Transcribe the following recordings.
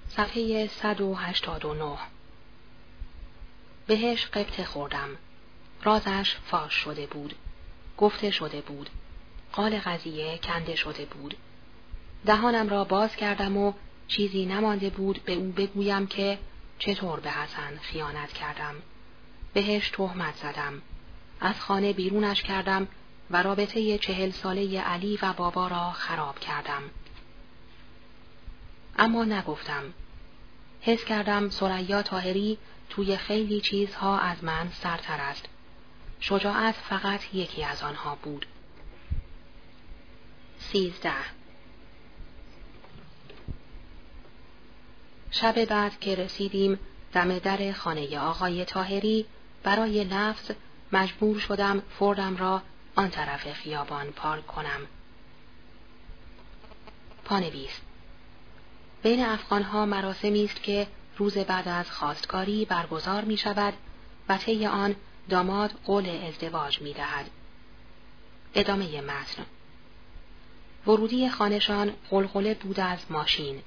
صفحه 189. بهش قبطه خوردم. رازش فاش شده بود. گفته شده بود. قال قضیه کنده شده بود. دهانم را باز کردم و چیزی نمانده بود به او بگویم که چطور به حسن خیانت کردم. بهش تهمت زدم. از خانه بیرونش کردم و رابطه 40 ساله علی و بابا را خراب کردم. اما نگفتم. حس کردم ثریا طاهری توی خیلی چیزها از من سرتر است. شجاعت فقط یکی از آنها بود. 13. شب بعد که رسیدیم دم در خانه آقای طاهری، برای لفظ مجبور شدم فوردم را آن طرف خیابان پارک کنم. پانویس: بین افغانها مراسمی است که روز بعد از خواستگاری برگزار می شود و طی آن داماد قول ازدواج می دهد. ادامه متن. ورودی خانه‌شان غلغله بود از ماشین.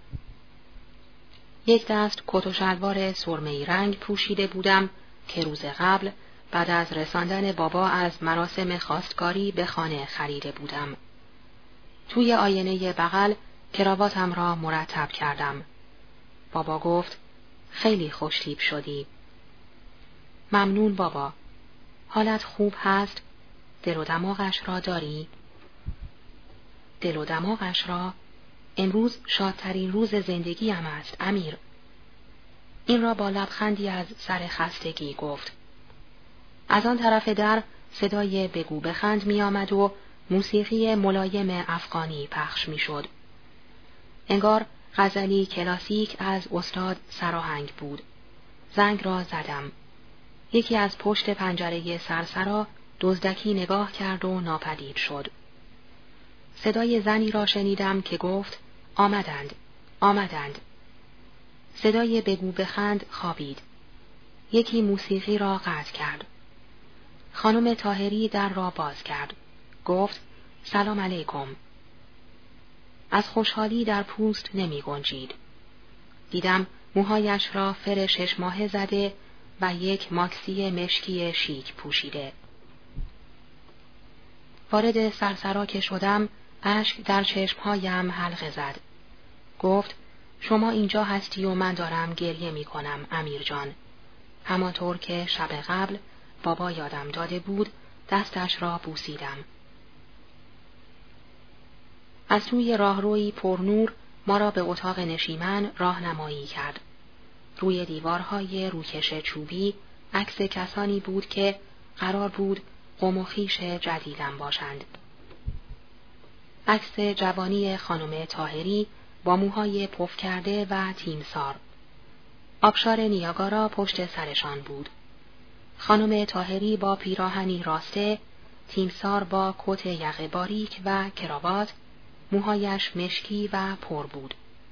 یک دست کت و شلوار سرمه‌ای رنگ پوشیده بودم که روز قبل بعد از رساندن بابا از مراسم خواستگاری به خانه خریده بودم. توی آینه بغل کراواتم را مرتب کردم. بابا گفت: خیلی خوش‌تیپ شدی. ممنون بابا. حالت خوب هست؟ دل و دماغش را داری؟ دل و دماغش را؟ امروز شادترین روز زندگیم است امیر. این را با لبخندی از سر خستگی گفت. از آن طرف در صدای بگو بخند می آمد و موسیقی ملایم افغانی پخش می شد. انگار غزلی کلاسیک از استاد سراهنگ بود. زنگ را زدم. یکی از پشت پنجره سرسرا دزدکی نگاه کرد و ناپدید شد. صدای زنی را شنیدم که گفت: آمدند، آمدند. صدای بگو بخند خوابید. یکی موسیقی را قطع کرد. خانم طاهری در را باز کرد. گفت: سلام علیکم. از خوشحالی در پوست نمی گنجید. دیدم موهایش را فر 6 ماهه زده و یک ماکسی مشکی شیک پوشیده. وارد سرسرا که شدم، اشک در چشمهایم حلقه زد. گفت: شما اینجا هستی و من دارم گریه می کنم امیر جان. همانطور که شب قبل بابا یادم داده بود دستش را بوسیدم. از توی راهروی پرنور ما را به اتاق نشیمن راهنمایی کرد. روی دیوارهای روکش چوبی عکس کسانی بود که قرار بود قوم و خویش جدیدم باشند. عکس جوانی خانم طاهری با موهای پف کرده و تیمسار. آبشار نیاگارا پشت سرشان بود. خانم طاهری با پیراهنی راسته، تیمسار با کت یقه باریک و کراوات، موهایش مشکی و پر بود.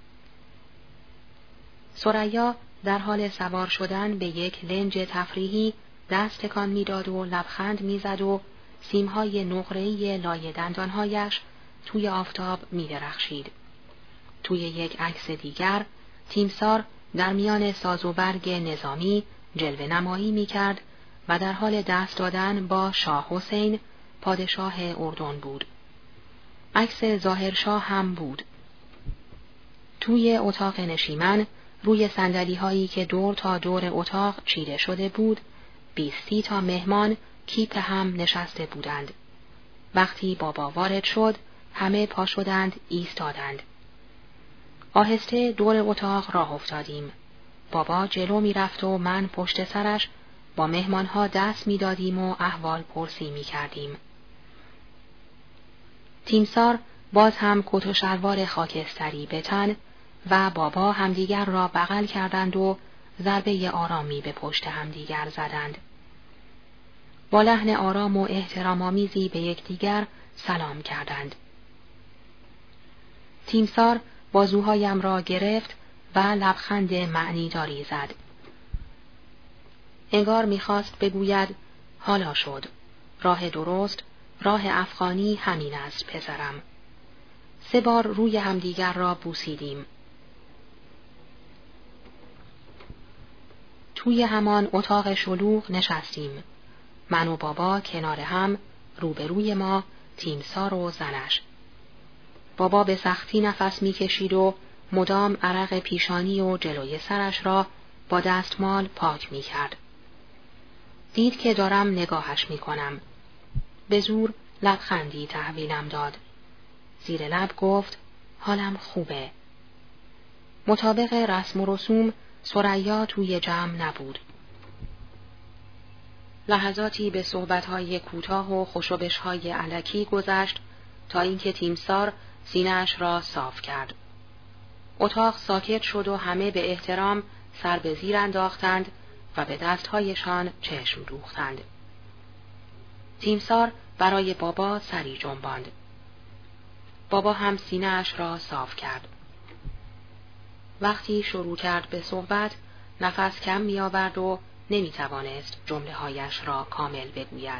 ثریا در حال سوار شدن به یک لنج تفریحی دست تکان می‌داد و لبخند می‌زد و سیم‌های نقره‌ای لای دندانهایش توی آفتاب می‌درخشید. توی یک عکس دیگر تیمسار در میان ساز و برگ نظامی جلوه نمایی می‌کرد و در حال دست دادن با شاه حسین پادشاه اردن بود. عکس ظاهرشاه هم بود. توی اتاق نشیمن روی صندلی‌هایی که دور تا دور اتاق چیده شده بود 20 تا مهمان کیپ هم نشسته بودند. وقتی بابا وارد شد همه پا شدند، ایستادند. آهسته دور اتاق راه افتادیم. بابا جلو می رفت و من پشت سرش با مهمانها دست می دادیم و احوال پرسی می کردیم. تیمسار باز هم کت و شلوار خاکستری به تن و بابا همدیگر را بغل کردند و ضربه آرامی به پشت همدیگر زدند. با لحن آرام و احترام‌آمیزی به یکدیگر سلام کردند. تیمسار بازوهایم را گرفت و لبخند معنیداری زد. انگار می‌خواست بگوید حالا شد. راه درست، راه افغانی همین است پسرم. 3 بار روی همدیگر را بوسیدیم. توی همان اتاق شلوغ نشستیم. من و بابا کنار هم، روبروی ما تیمسار و زنش. بابا به سختی نفس می‌کشید و مدام عرق پیشانی و جلوی سرش را با دستمال پاک می‌کرد. دید که دارم نگاهش می‌کنم. به زور لبخندی تحویلم داد. زیر لب گفت حالم خوبه. مطابق رسم و رسوم ثریا توی جمع نبود. لحظاتی به صحبت‌های کوتاه و خوشوبش‌های الکی گذشت تا اینکه تیمسار سینه‌اش را صاف کرد. اتاق ساکت شد و همه به احترام سر به زیر انداختند و به دست‌هایشان چشم دوختند. تیمسار برای بابا سری جنباند. بابا هم سینه‌اش را صاف کرد. وقتی شروع کرد به صحبت، نفس کم می‌آورد و نمی‌توانست جمله‌هایش را کامل بگوید.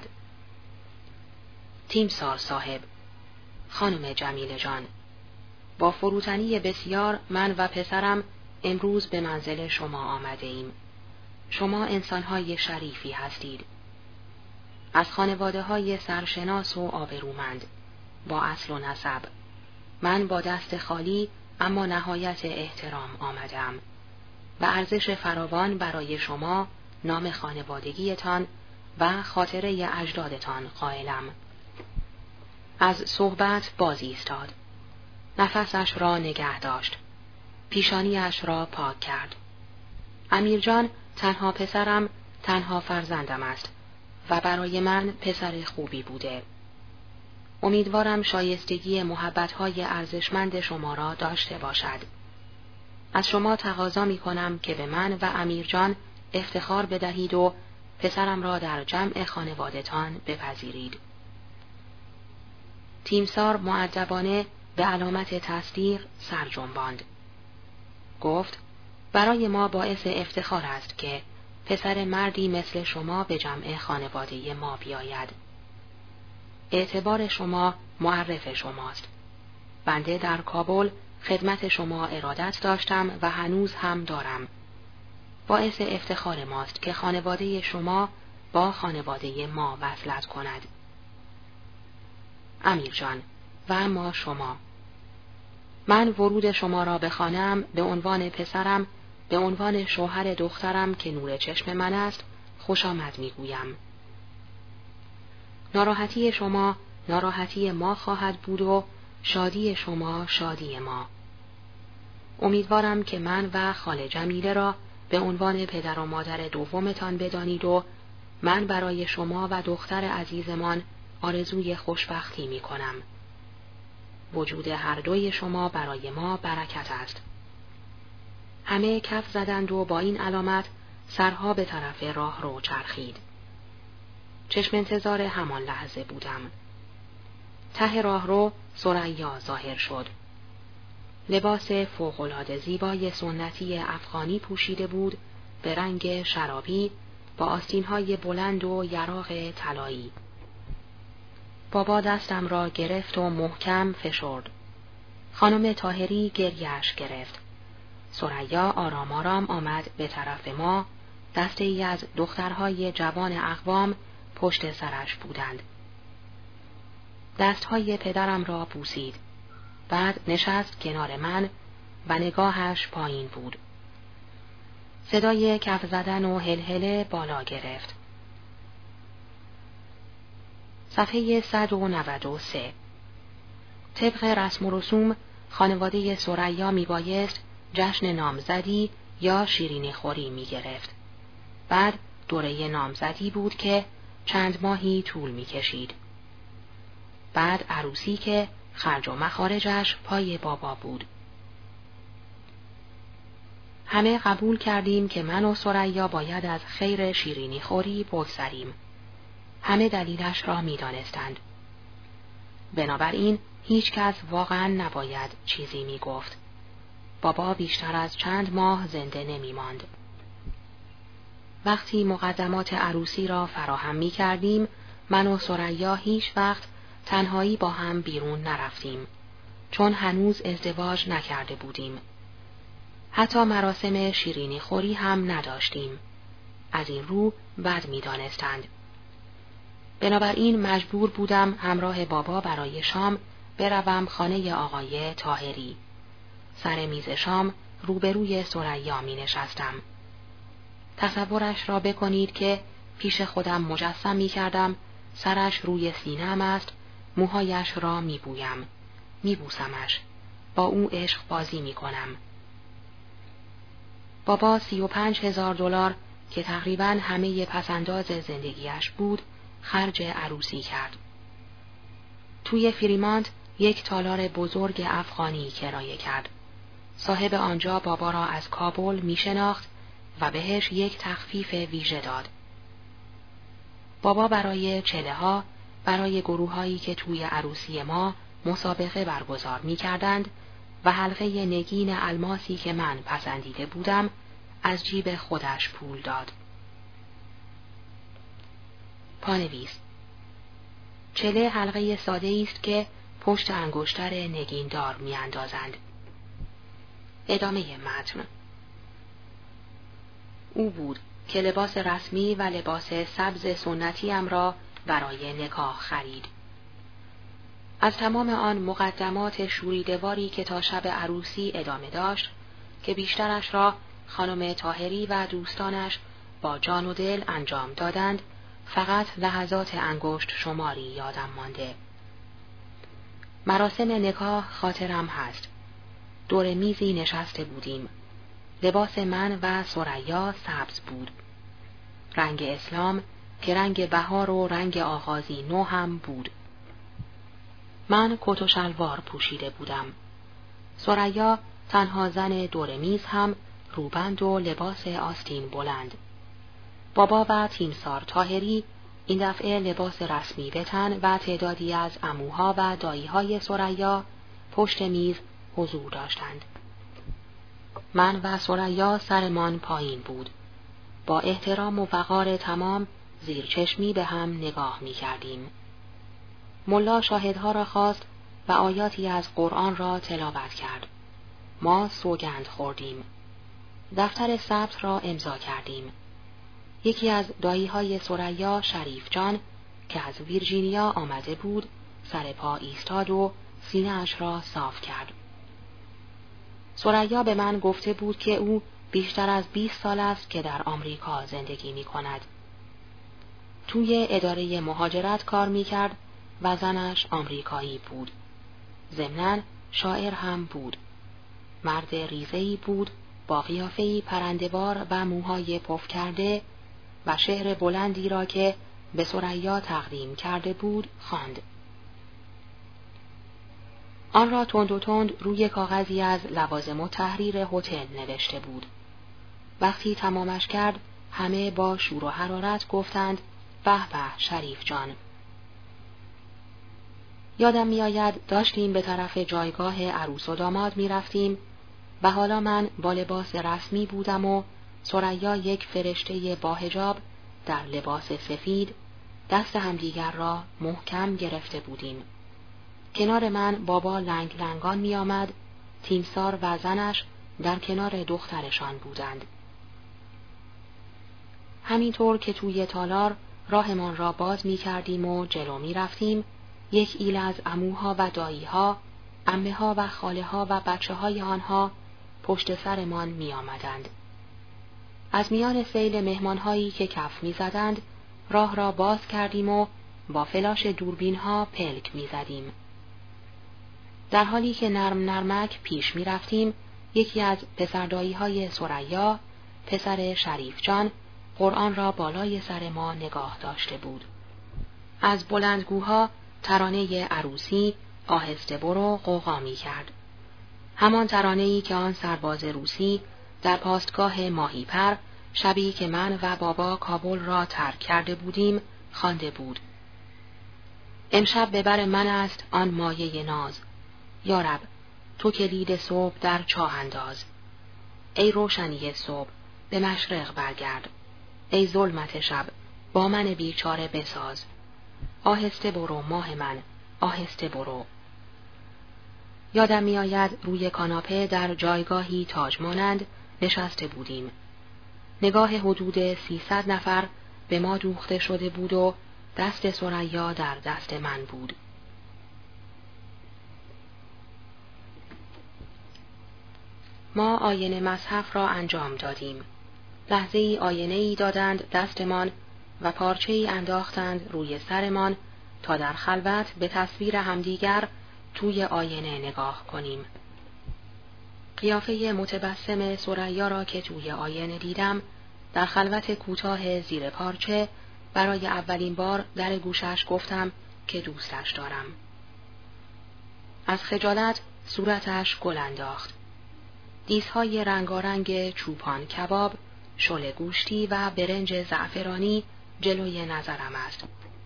تیمسار صاحب، خانم جمیله جان، با فروتنی بسیار من و پسرم امروز به منزل شما آمده ایم. شما انسان‌های شریفی هستید. از خانواده‌های سرشناس و آبرومند، با اصل و نسب. من با دست خالی اما نهایت احترام آمدم. و ارزش فراوان برای شما، نام خانوادگیتان و خاطره اجدادتان قائلم. از صحبت باز ایستاد. نفسش را نگه داشت. پیشانیش را پاک کرد. امیرجان تنها پسرم، تنها فرزندم است و برای من پسر خوبی بوده. امیدوارم شایستگی محبت‌های ارزشمند شما را داشته باشد. از شما تقاضا می‌کنم که به من و امیرجان افتخار بدهید و پسرم را در جمع خانواده‌تان بپذیرید. تیمسار مؤدبانه به علامت تصدیق سر جنباند. گفت برای ما باعث افتخار است که پسر مردی مثل شما به جمع خانواده ما بیاید. اعتبار شما معرف شماست. بنده در کابل خدمت شما ارادت داشتم و هنوز هم دارم. باعث افتخار ماست که خانواده شما با خانواده ما وصلت کند. امیر جان، و اما شما، من ورود شما را به خانه‌ام به عنوان پسرم، به عنوان شوهر دخترم که نور چشم من است، خوش آمد میگویم. ناراحتی شما ناراحتی ما خواهد بود و شادی شما شادی ما. امیدوارم که من و خاله جمیله را به عنوان پدر و مادر دومتان بدانید و من برای شما و دختر عزیزمان آرزوی خوشبختی می کنم. وجود هر دوی شما برای ما برکت است. همه کف زدند و با این علامت سرها به طرف راه رو چرخید. چشم انتظار همان لحظه بودم. ته راه رو ثریا ظاهر شد. لباس فوق‌العاده زیبای سنتی افغانی پوشیده بود به رنگ شرابی با آستین‌های بلند و یراق طلایی. بابا دستم را گرفت و محکم فشرد. خانم طاهری گریه‌اش گرفت. ثریا آرام آرام آمد به طرف ما. دسته‌ای از دخترهای جوان اقوام پشت سرش بودند. دستهای پدرم را بوسید. بعد نشست کنار من و نگاهش پایین بود. صدای کف زدن و هلهله بالا گرفت. صفحه 193. طبق رسم و رسوم خانواده ثریا میبایست جشن نامزدی یا شیرینی خوری میگرفت. بعد دوره نامزدی بود که چند ماهی طول میکشید. بعد عروسی که خرج و مخارجش پای بابا بود. همه قبول کردیم که من و ثریا باید از خیر شیرینی خوری بگذریم. همه دلیلش را می‌دانستند. بنابراین هیچ کس واقعاً نباید چیزی می‌گفت. بابا بیشتر از چند ماه زنده نمی‌ماند. وقتی مقدمات عروسی را فراهم می‌کردیم، من و ثریا هیچ وقت تنهایی با هم بیرون نرفتیم، چون هنوز ازدواج نکرده بودیم. حتی مراسم شیرینی خوری هم نداشتیم. از این رو بد می‌دانستند. بنابراین مجبور بودم همراه بابا برای شام بروم خانه آقای طاهری. سر میز شام روبروی ثریا می‌نشستم. تصورش را بکنید که پیش خودم مجسم می‌کردم سرش روی سینه‌ام است، موهایش را می‌بویم، می‌بوسمش، با او عشق بازی می‌کنم. بابا 35,000 دلار که تقریباً همه پسنداز زندگیش بود، خرج عروسی کرد. توی فریمانت یک تالار بزرگ افغانی کرایه کرد. صاحب آنجا بابا را از کابل می‌شناخت و بهش یک تخفیف ویژه داد. بابا برای چله‌ها، برای گروه‌هایی که توی عروسی ما مسابقه برگزار می‌کردند و حلقه نگین الماسی که من پسندیده بودم، از جیب خودش پول داد. پانویس: چله حلقه ساده است که پشت انگشتر نگیندار می‌اندازند. ادامه متن. او بود که لباس رسمی و لباس سبز سنتیم را برای نکاح خرید. از تمام آن مقدمات شوریده‌واری که تا شب عروسی ادامه داشت، که بیشترش را خانم طاهری و دوستانش با جان و دل انجام دادند، فقط لحظات انگشت شماری یادم مانده. مراسم نکاح خاطرم هست. دور میزی نشسته بودیم. لباس من و ثریا سبز بود. رنگ اسلام که رنگ بهار و رنگ آغازی نو هم بود. من کت و شلوار پوشیده بودم. ثریا تنها زن دور میز هم روبند و لباس آستین بلند. بابا و تیمسار طاهری این دفعه لباس رسمی به تن و تعدادی از عموها و دایی‌های ثریا پشت میز حضور داشتند. من و ثریا سرمان پایین بود. با احترام و وقار تمام زیر چشمی به هم نگاه می کردیم. ملا شاهدها را خواست و آیاتی از قرآن را تلاوت کرد. ما سوگند خوردیم. دفتر ثبت را امضا کردیم. یکی از دایی‌های ثریا، شریف جان، که از ویرجینیا آمده بود، سر پا ایستاد و سینه‌اش را صاف کرد. ثریا به من گفته بود که او بیشتر از 20 سال است که در آمریکا زندگی می کند. توی اداره مهاجرت کار می کرد و زنش آمریکایی بود. ضمناً شاعر هم بود. مرد ریزه‌ای بود با قیافه‌ای پرنده‌وار و موهای پف کرده و شعر بلندی را که به ثریا تقدیم کرده بود خواند. آن را تند و تند روی کاغذی از لوازم و تحریر هتل نوشته بود. وقتی تمامش کرد همه با شور و حرارت گفتند به به شریف جان. یادم میآید داشتیم به طرف جایگاه عروس و داماد می رفتیم و حالا من با لباس رسمی بودم و ثریا یک فرشته با حجاب در لباس سفید، دست همدیگر را محکم گرفته بودیم. کنار من بابا لنگ لنگان می آمد، تیمسار و زنش در کنار دخترشان بودند. همینطور که توی تالار راهمان را باز می کردیم و جلو می رفتیم، یک ایل از عموها و داییها، عمه‌ها و خاله‌ها و بچه‌های آنها پشت سرمان می آمدند. از میان سیل مهمانهایی که کف می زدند، راه را باز کردیم و با فلاش دوربینها پلک می زدیم. در حالی که نرم نرمک پیش می رفتیم، یکی از پسردایی‌های ثریا، پسر شریف جان، قرآن را بالای سر ما نگاه داشته بود. از بلندگوها ترانه عروسی آهسته برو غوغا می کرد. همان ترانه‌ای که آن سرباز روسی در پاستگاه ماهیپر شبی که من و بابا کابل را ترک کرده بودیم خوانده بود. امشب به بر من است آن مایه ناز، یارب تو کلید صبح در چاه انداز. ای روشنی صبح به مشرق برگرد، ای ظلمت شب با من بیچاره بساز. آهسته برو ماه من، آهسته برو. یادم میآید روی کاناپه در جایگاهی تاج مانند نشسته بودیم. نگاه حدود 300 نفر به ما دوخته شده بود و دست ثریا در دست من بود. ما آینه مصحف را انجام دادیم. لحظه ای آینه ای دادند دستمان و پارچه ای انداختند روی سرمان تا در خلوت به تصویر همدیگر توی آینه نگاه کنیم. قیافه متبسم ثریا را که توی آینه دیدم، در خلوت کوتاه زیر پارچه برای اولین بار در گوشش گفتم که دوستش دارم. از خجالت صورتش گل انداخت. دیسهای رنگارنگ چوپان کباب، شل گوشتی و برنج زعفرانی جلوی نظرم است.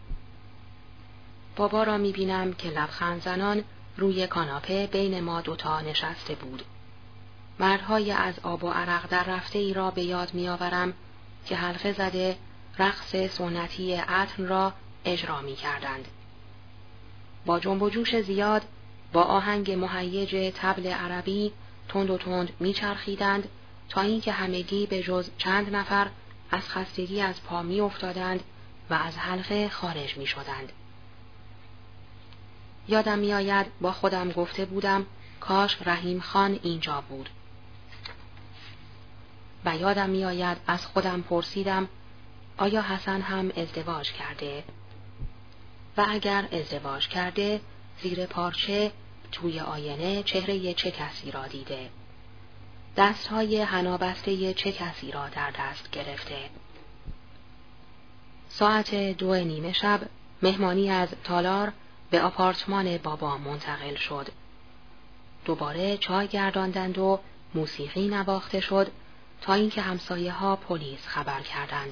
بابا را می‌بینم که لبخند زنان روی کاناپه بین ما دوتا نشسته بود. مردهای از آب و عرق در رفته ای را به یاد می‌آورم که حلقه زده رقص سنتی عطن را اجرا می‌کردند. با جنب و جوش زیاد با آهنگ مهیج طبل عربی تند و تند می‌چرخیدند تا اینکه همگی به جز چند نفر از خستگی از پا می‌افتادند و از حلقه خارج می‌شدند. یادم می‌آید با خودم گفته بودم کاش رحیم خان اینجا بود. و یادم می‌آید از خودم پرسیدم آیا حسن هم ازدواج کرده؟ و اگر ازدواج کرده زیر پارچه توی آینه چهره چه کسی را دیده؟ دستهای حنابسته چه کسی را در دست گرفته؟ ساعت 2:30 شب مهمانی از تالار به آپارتمان بابا منتقل شد. دوباره چای گرداندند و موسیقی نواخته شد تا اینکه همسایه‌ها پلیس خبر کردند.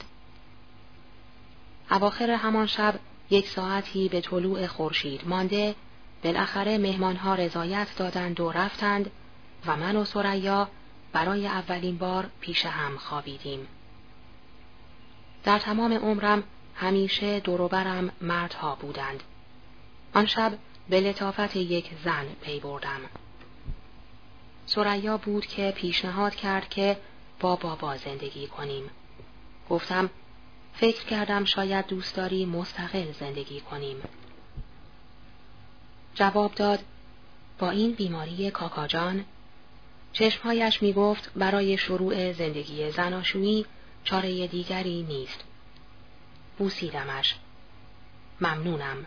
اواخر همان شب 1 ساعتی به طلوع خورشید مانده بالاخره مهمانها رضایت دادند و رفتند و من و ثریا برای اولین بار پیش هم خوابیدیم. در تمام عمرم همیشه دور و برم مردها بودند. آن شب به لطافت یک زن پی بردم. ثریا بود که پیشنهاد کرد که با بابا زندگی کنیم. گفتم فکر کردم شاید دوست داری مستقل زندگی کنیم. جواب داد با این بیماری کاکاجان. چشمهایش می گفت برای شروع زندگی زناشویی چاره دیگری نیست. بوسیدمش. ممنونم.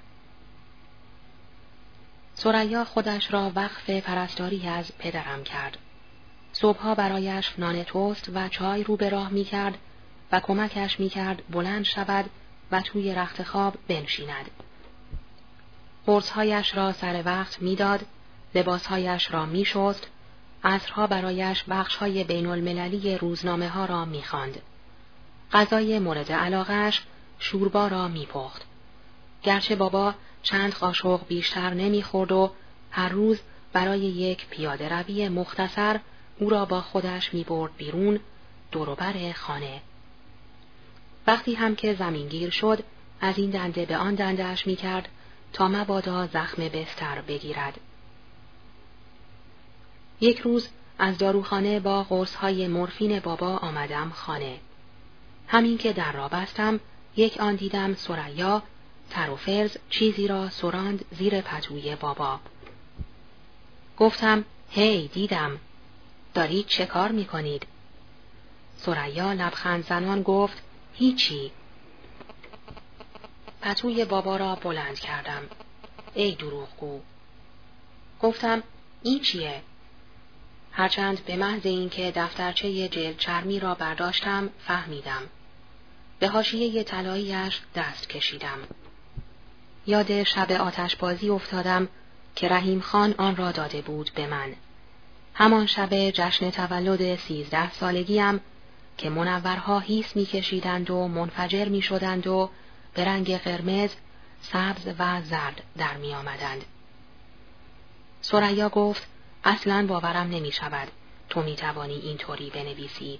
ثریا خودش را وقف پرستاری از پدرم کرد. صبحها برایش نان توست و چای رو به راه می کرد و کمکش می کرد بلند شود و توی رخت خواب بنشیند. قرصهایش را سر وقت می داد، لباسهایش را می شست، عصرها برایش بخشهای بین المللی روزنامه ها را می خواند. غذای مورد علاقه‌اش شوربا را می پخت. گرچه بابا چند قاشق بیشتر نمی خورد و هر روز برای یک پیاده روی مختصر او را با خودش می برد بیرون دور و بر خانه. وقتی هم که زمینگیر شد از این دنده به آن دنده‌اش می کرد تا مبادا زخم بستر بگیرد. یک روز از داروخانه با قرص‌های مورفین بابا آمدم خانه. همین که در را بستم یک آن دیدم ثریا تر و فرز چیزی را سراند زیر پتوی بابا. گفتم هی دیدم. دارید چه کار می کنید؟ ثریا لبخند زنان گفت هیچی. پتوی بابا را بلند کردم. ای دروغگو. گفتم این چیه؟ هرچند به محض اینکه دفترچه جلد چرمی را برداشتم فهمیدم. به حاشیه طلایی‌اش دست کشیدم. یاد شب آتشبازی افتادم که رحیم خان آن را داده بود به من. همان شب جشن تولد 13 سالگیم که منورها هیس می‌کشیدند و منفجر می‌شدند و به رنگ قرمز، سبز و زرد در می‌آمدند. ثریا گفت اصلاً باورم نمی‌شود تو می‌توانی اینطوری بنویسی.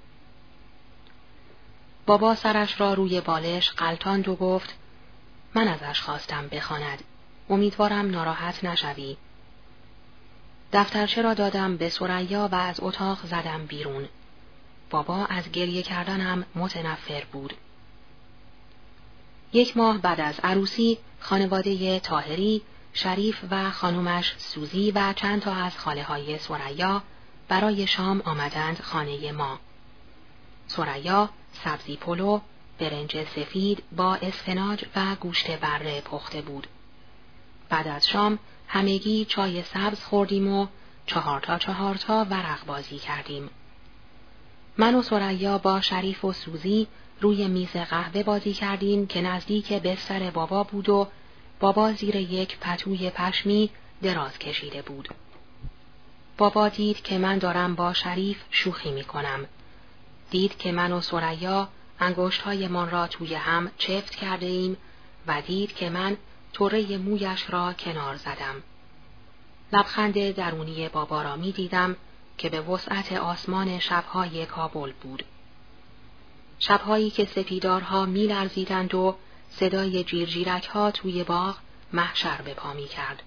بابا سرش را روی بالش غلطاند و گفت من ازش خواستم بخواند. امیدوارم ناراحت نشوی. دفترچه را دادم به ثریا و از اتاق زدم بیرون. بابا از گریه کردنم متنفر بود. 1 ماه بعد از عروسی، خانواده طاهری، شریف و خانومش سوزی و چند تا از خاله‌های ثریا برای شام آمدند خانه ما. ثریا سبزی پلو، برنج سفید با اسفناج و گوشت بره پخته بود. بعد از شام همگی چای سبز خوردیم و 4 تا ورق بازی کردیم. من و ثریا با شریف و سوزی روی میز قهوه بازی کردیم که نزدیک بستر بابا بود و بابا زیر یک پتوی پشمی دراز کشیده بود. بابا دید که من دارم با شریف شوخی می کنم. دید که من و ثریا انگشت‌هایمان را توی هم چفت کرده ایم و دید که من طره مویش را کنار زدم. لبخند درونی بابا را می دیدم که به وسعت آسمان شب‌های کابل بود. شب‌هایی که سپیدارها می لرزیدند و صدای جیرجیرک‌ها توی باغ محشر به پا می کرد.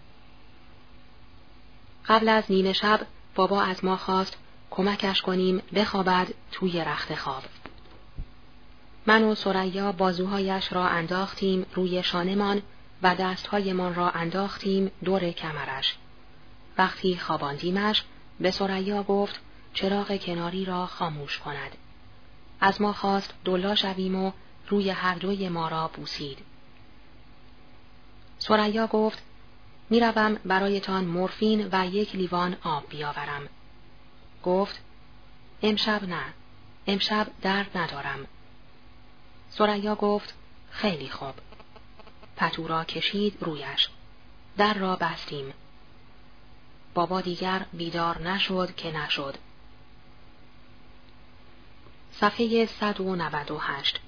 قبل از نیمه شب بابا از ما خواست کمکش کنیم بخوابد توی رخت خواب. من و ثریا بازوهایش را انداختیم روی شانمان و دستهایمان را انداختیم دور کمرش. وقتی خواباندیمش به ثریا گفت چراغ کناری را خاموش کند. از ما خواست دولا شویم و روی هر دوی ما را بوسید. ثریا گفت میروم برایتان مورفین و 1 لیوان آب بیاورم. گفت امشب نه، امشب درد ندارم. ثریا گفت خیلی خوب. پتو را کشید رویش. در را بستیم. بابا دیگر بیدار نشد که نشد. صفحه 198.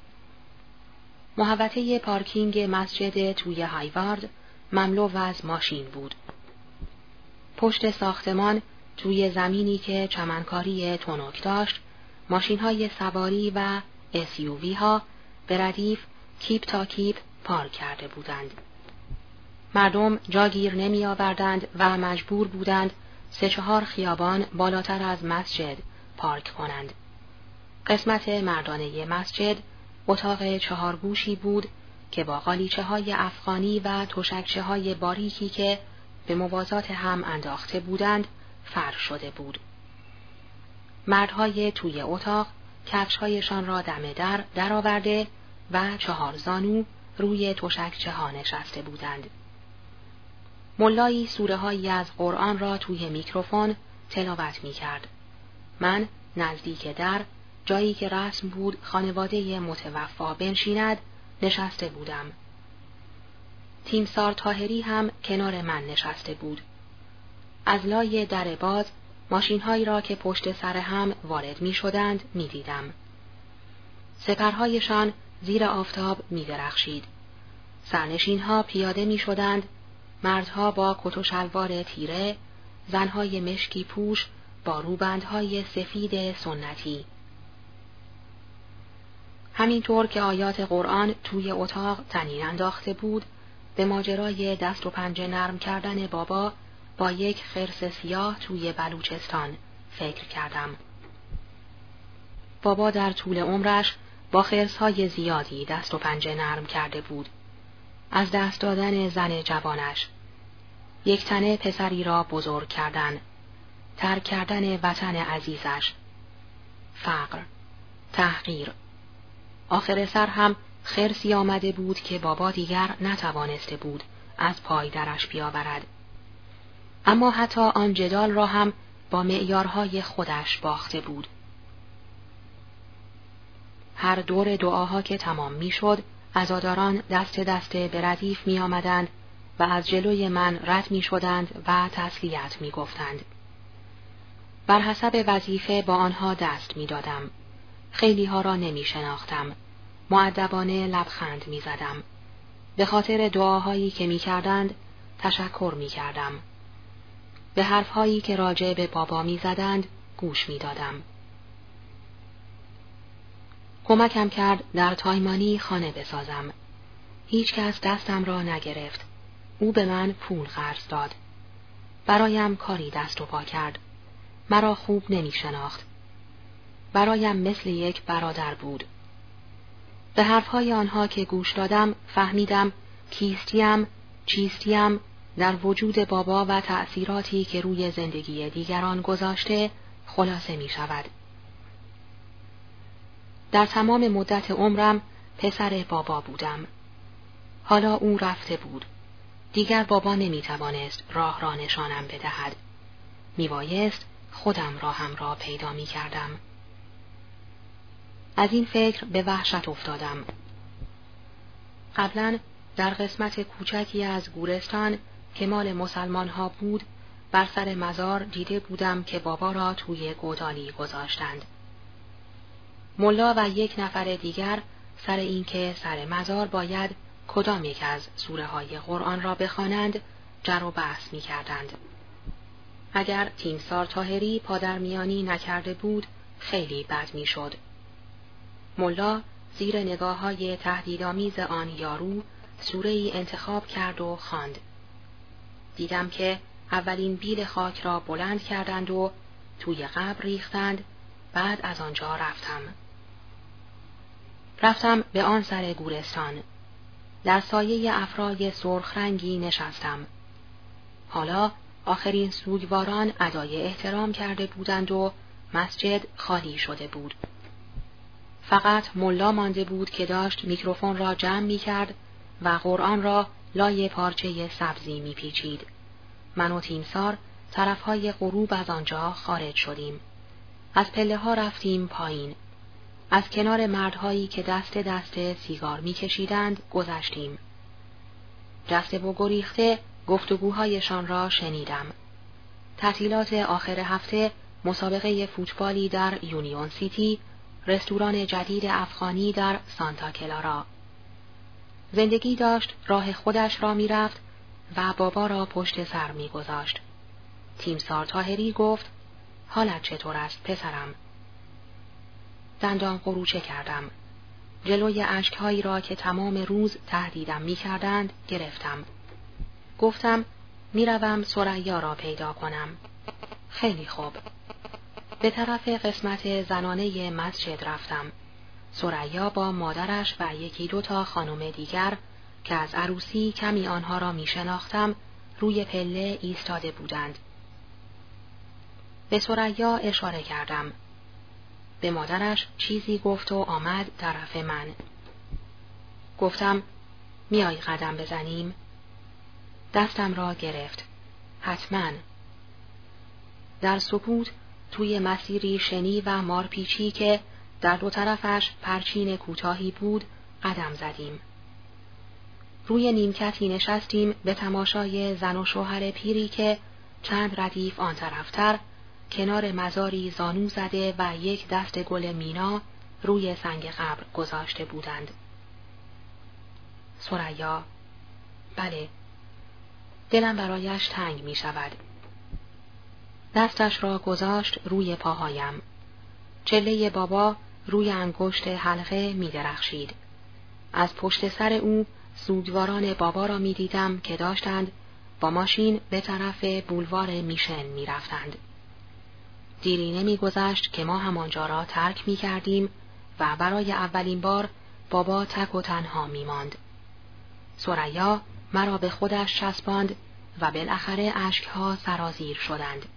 محوطه پارکینگ مسجد توی هایوارد مملو از ماشین بود. پشت ساختمان توی زمینی که چمنکاری تنک داشت، ماشین‌های سواری و SUV ها به ردیف کیپ تا کیپ پارک کرده بودند. مردم جاگیر نمی آوردند و مجبور بودند 3-4 خیابان بالاتر از مسجد پارک کنند. قسمت مردانه مسجد اتاق 4 گوشی بود که با قالیچه های افغانی و تشکچه های باریکی که به موازات هم انداخته بودند فرش شده بود. مردهای توی اتاق کفش‌هایشان را دم در آورده و 4 زانو روی تشکچه ها نشسته بودند. ملایی سوره‌هایی از قرآن را توی میکروفون تلاوت می‌کرد. من نزدیک در، جایی که رسم بود خانواده متوفا بنشیند، نشسته بودم. تیمسار طاهری هم کنار من نشسته بود. از لای در باز ماشین‌هایی را که پشت سر هم وارد می‌شدند می‌دیدم. سپرهایشان زیر آفتاب می‌درخشید. سرنشین‌ها پیاده می‌شدند، مردها با کت و شلوار تیره، زنهای مشکی پوش با روبندهای سفید سنتی. همینطور که آیات قرآن توی اتاق طنین انداخته بود، به ماجرای دست و پنجه نرم کردن بابا با یک خرس سیاه توی بلوچستان فکر کردم. بابا در طول عمرش با خرس‌های زیادی دست و پنجه نرم کرده بود. از دست دادن زن جوانش، یک تنه پسری را بزرگ کردن، ترک کردن وطن عزیزش، فقر، تحقیر. آخر سر هم خرسی آمده بود که بابا دیگر نتوانسته بود از پای درش بیاورد. اما حتی آن جدال را هم با معیارهای خودش باخته بود. هر دور دعاها که تمام می شد، عزاداران دست دسته به ردیف می آمدند و از جلوی من رد می شدند و تسلیت می گفتند. بر حسب وظیفه با آنها دست می دادم. خیلی ها را نمی شناختم. مؤدبانه لبخند می زدم. به خاطر دعاهایی که می کردند تشکر می کردم. به حرفهایی که راجع به بابا می زدند گوش می دادم. کمکم کرد در تایمانی خانه بسازم. هیچ کس دستم را نگرفت. او به من پول قرض داد. برایم کاری دست و پا کرد. مرا خوب نمی شناخت. برایم مثل یک برادر بود. به حرفهای آنها که گوش دادم فهمیدم کیستیم، چیستیم در وجود بابا و تأثیراتی که روی زندگی دیگران گذاشته خلاصه می شود. در تمام مدت عمرم پسر بابا بودم. حالا او رفته بود. دیگر بابا نمی توانست راه را نشانم بدهد. می بایست خودم راهم را پیدا می کردم. از این فکر به وحشت افتادم. قبلا در قسمت کوچکی از گورستان که مال مسلمان ها بود بر سر مزار دیده بودم که بابا را توی گودالی گذاشتند. ملا و یک نفر دیگر سر اینکه سر مزار باید کدام یک از سوره های قرآن را بخوانند جر و بحث می کردند. اگر تیمسار طاهری پادرمیانی نکرده بود خیلی بد می شد. ملا زیر نگاه های تهدیدآمیز آن یارو سوره‌ای انتخاب کرد و خواند. دیدم که اولین بیل خاک را بلند کردند و توی قبر ریختند. بعد از آنجا رفتم به آن سر گورستان. در سایه افرای سرخ رنگی نشستم. حالا آخرین سوگواران ادای احترام کرده بودند و مسجد خالی شده بود. فقط ملا مانده بود که داشت میکروفون را جمع می کرد و قرآن را لای پارچه سبزی می پیچید. من و تیمسار طرفهای غروب از آنجا خارج شدیم. از پله ها رفتیم پایین. از کنار مردهایی که دست دست سیگار می کشیدند گذشتیم. جسته و گریخته گفتگوهایشان را شنیدم. تعطیلات آخر هفته مسابقه فوتبالی در یونیون سیتی، رستوران جدید افغانی در سانتا کلارا. زندگی داشت راه خودش را می رفت و بابا را پشت سر می گذاشت. تیمسار طاهری گفت حالت چطور است پسرم؟ دندان قروچه کردم. جلوی اشکهایی را که تمام روز تهدیدم می کردند گرفتم. گفتم می روم ثریا را پیدا کنم. خیلی خوب. به طرف قسمت زنانه مسجد رفتم. ثریا با مادرش و یکی دو تا خانم دیگر که از عروسی کمی آنها را می شناختم روی پله ایستاده بودند. به ثریا اشاره کردم. به مادرش چیزی گفت و آمد طرف من. گفتم میای قدم بزنیم؟ دستم را گرفت. حتما. در سکوت توی مسیری شنی و مارپیچی که در دو طرفش پرچین کوتاهی بود قدم زدیم. روی نیمکتی نشستیم به تماشای زن و شوهر پیری که چند ردیف آن طرفتر کنار مزاری زانو زده و یک دست گل مینا روی سنگ قبر گذاشته بودند. ثریا: بله. دلم برایش تنگ می شود. دستش را گذاشت روی پاهایم. چله بابا روی انگشت حلقه می درخشید. از پشت سر او سوگواران بابا را می دیدم که داشتند با ماشین به طرف بولوار میشن می رفتند. دیری نمی گذشت که ما همانجا را ترک می کردیم و برای اولین بار بابا تک و تنها می ماند. ثریا مرا به خودش چسباند و بالاخره اشکها سرازیر شدند.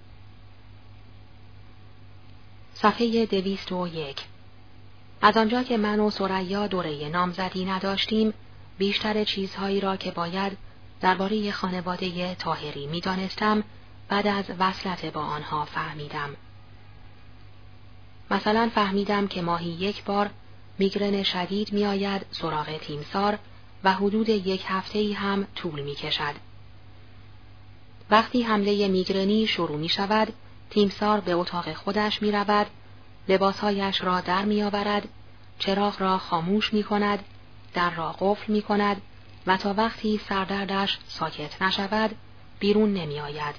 صفحه 201. از آنجا که من و ثریا دوره نامزدی نداشتیم، بیشتر چیزهایی را که باید درباره خانواده طاهری می دانستم بعد از وصلت با آنها فهمیدم. مثلا فهمیدم که ماهی یک بار میگرن شدید می آید سراغ تیمسار و حدود یک هفته‌ای هم طول می کشد. وقتی حمله میگرنی شروع می شود، تیمسار به اتاق خودش می رود، لباسهایش را در می آورد، چراغ را خاموش می کند، در را قفل می کند و تا وقتی سردردش ساکت نشود بیرون نمی آید.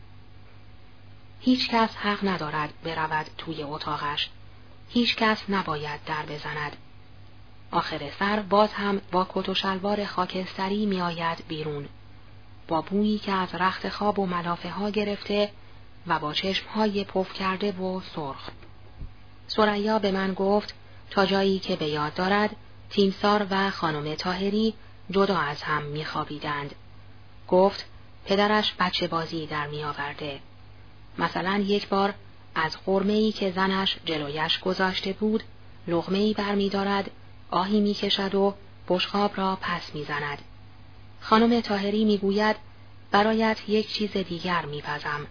هیچ کس حق ندارد برود توی اتاقش. هیچ کس نباید در بزند. آخر سر باز هم با کت و شلوار خاکستری می آید بیرون. با بویی که از رخت خواب و ملافه ها گرفته و با چشمهای پف کرده و سرخ. ثریا به من گفت تا جایی که به یاد دارد تیمسار و خانم طاهری جدا از هم می‌خوابیدند. گفت پدرش بچه بازی در می‌آورده. مثلا یک بار از قرمه‌ای که زنش جلویش گذاشته بود لقمه‌ای برمی‌دارد، آهی می‌کشد و بشقاب را پس می‌زند. خانم طاهری می‌گوید برایت یک چیز دیگر می‌پزم.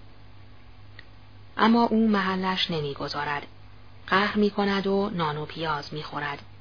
اما او محلش نمی‌گذارد. قهر می‌کند و نان و پیاز می‌خورد.